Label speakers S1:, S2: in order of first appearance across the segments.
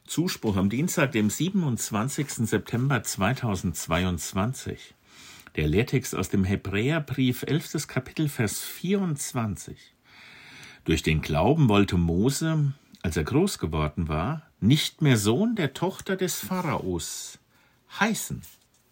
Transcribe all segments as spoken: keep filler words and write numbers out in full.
S1: Zuspruch am Dienstag, dem siebenundzwanzigsten September zweitausendzweiundzwanzig. Der Lehrtext aus dem Hebräerbrief, elftes Kapitel, Vers vierundzwanzig. Durch den Glauben wollte Mose, als er groß geworden war, nicht mehr Sohn der Tochter des Pharaos heißen.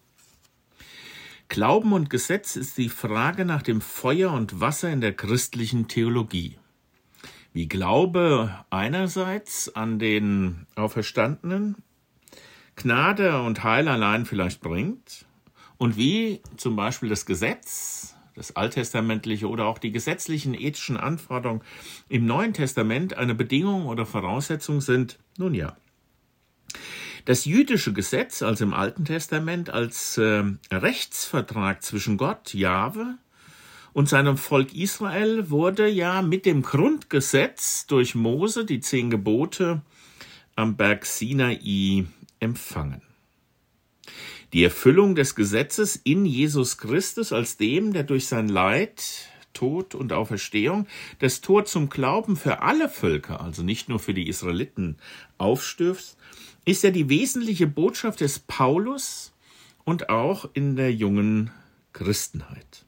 S1: Glauben und Gesetz ist die Frage nach dem Feuer und Wasser in der christlichen Theologie. Wie Glaube einerseits an den Auferstandenen Gnade und Heil allein vielleicht bringt und wie zum Beispiel das Gesetz, das alttestamentliche oder auch die gesetzlichen ethischen Anforderungen im Neuen Testament eine Bedingung oder Voraussetzung sind, nun ja. Das jüdische Gesetz, also im Alten Testament, als äh, Rechtsvertrag zwischen Gott, Jahwe, und seinem Volk Israel wurde ja mit dem Grundgesetz durch Mose, die zehn Gebote, am Berg Sinai empfangen. Die Erfüllung des Gesetzes in Jesus Christus als dem, der durch sein Leid, Tod und Auferstehung das Tor zum Glauben für alle Völker, also nicht nur für die Israeliten, aufstößt, ist ja die wesentliche Botschaft des Paulus und auch in der jungen Christenheit.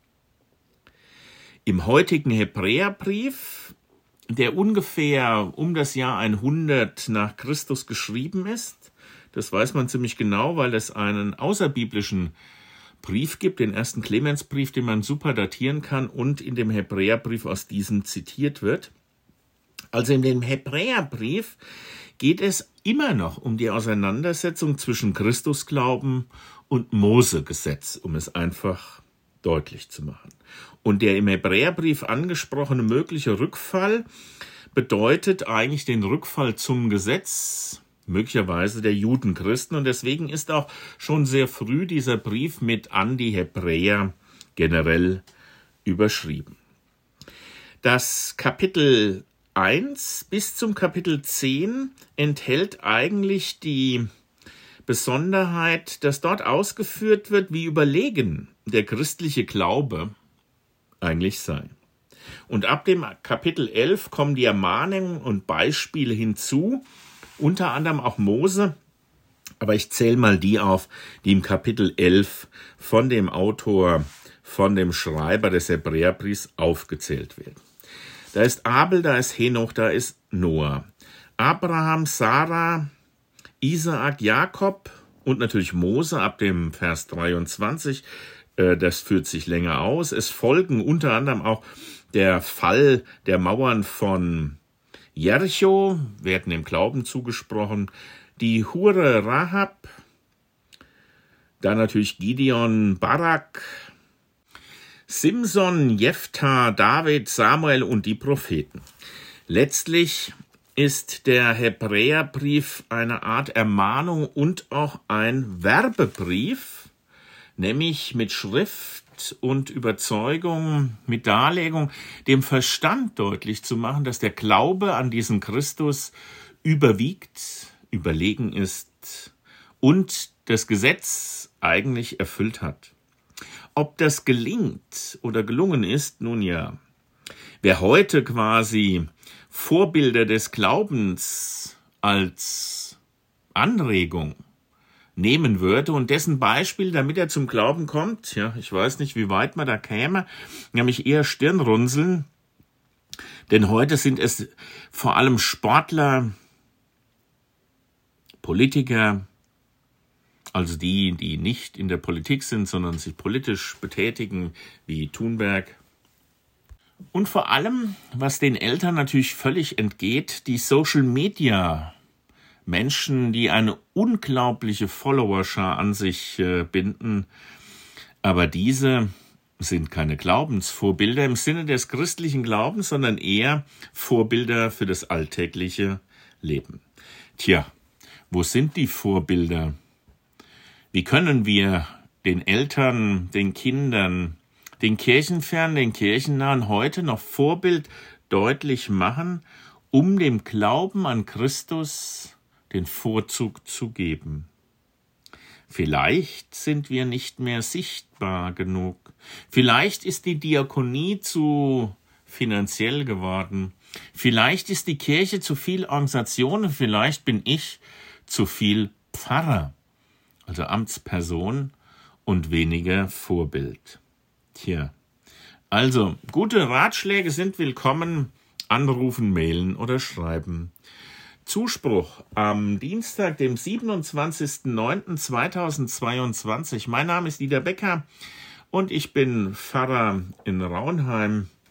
S1: Im heutigen Hebräerbrief, der ungefähr um das Jahr hundert nach Christus geschrieben ist, das weiß man ziemlich genau, weil es einen außerbiblischen Brief gibt, den ersten Clemensbrief, den man super datieren kann und in dem Hebräerbrief aus diesem zitiert wird. Also in dem Hebräerbrief geht es immer noch um die Auseinandersetzung zwischen Christusglauben und Mosegesetz, um es einfach deutlich zu machen. Und der im Hebräerbrief angesprochene mögliche Rückfall bedeutet eigentlich den Rückfall zum Gesetz, möglicherweise der Judenchristen. Und deswegen ist auch schon sehr früh dieser Brief mit an die Hebräer generell überschrieben. Das Kapitel eins bis zum Kapitel zehn enthält eigentlich die Besonderheit, dass dort ausgeführt wird, wie überlegen der christliche Glaube eigentlich sei. Und ab dem Kapitel elf kommen die Ermahnungen und Beispiele hinzu, unter anderem auch Mose, aber ich zähle mal die auf, die im Kapitel elf von dem Autor, von dem Schreiber des Hebräerbriefs aufgezählt werden. Da ist Abel, da ist Henoch, da ist Noah, Abraham, Sarah, Isaak, Jakob und natürlich Mose ab dem Vers dreiundzwanzig. Das führt sich länger aus. Es folgen unter anderem auch der Fall der Mauern von Jericho, werden dem Glauben zugesprochen, die Hure Rahab, dann natürlich Gideon, Barak, Simson, Jephthah, David, Samuel und die Propheten. Letztlich ist der Hebräerbrief eine Art Ermahnung und auch ein Werbebrief, nämlich mit Schrift und Überzeugung, mit Darlegung, dem Verstand deutlich zu machen, dass der Glaube an diesen Christus überwiegt, überlegen ist und das Gesetz eigentlich erfüllt hat. Ob das gelingt oder gelungen ist, nun ja. Wer heute quasi Vorbilder des Glaubens als Anregung nehmen würde und dessen Beispiel, damit er zum Glauben kommt, ja, ich weiß nicht, wie weit man da käme, nämlich eher Stirnrunzeln, denn heute sind es vor allem Sportler, Politiker, also die, die nicht in der Politik sind, sondern sich politisch betätigen, wie Thunberg. Und vor allem, was den Eltern natürlich völlig entgeht, die Social Media Menschen, die eine unglaubliche Followerschar an sich äh, binden, aber diese sind keine Glaubensvorbilder im Sinne des christlichen Glaubens, sondern eher Vorbilder für das alltägliche Leben. Tja, wo sind die Vorbilder? Wie können wir den Eltern, den Kindern, den Kirchenfernen, den Kirchennahen heute noch Vorbild deutlich machen, um dem Glauben an Christus den Vorzug zu geben? Vielleicht sind wir nicht mehr sichtbar genug. Vielleicht ist die Diakonie zu finanziell geworden. Vielleicht ist die Kirche zu viel Organisation, vielleicht bin ich zu viel Pfarrer, also Amtsperson und weniger Vorbild. Tja, also gute Ratschläge sind willkommen, anrufen, mailen oder schreiben. Zuspruch am Dienstag, dem siebenundzwanzigsten neunten zweitausendzweiundzwanzig. Mein Name ist Dieter Becker und ich bin Pfarrer in Raunheim.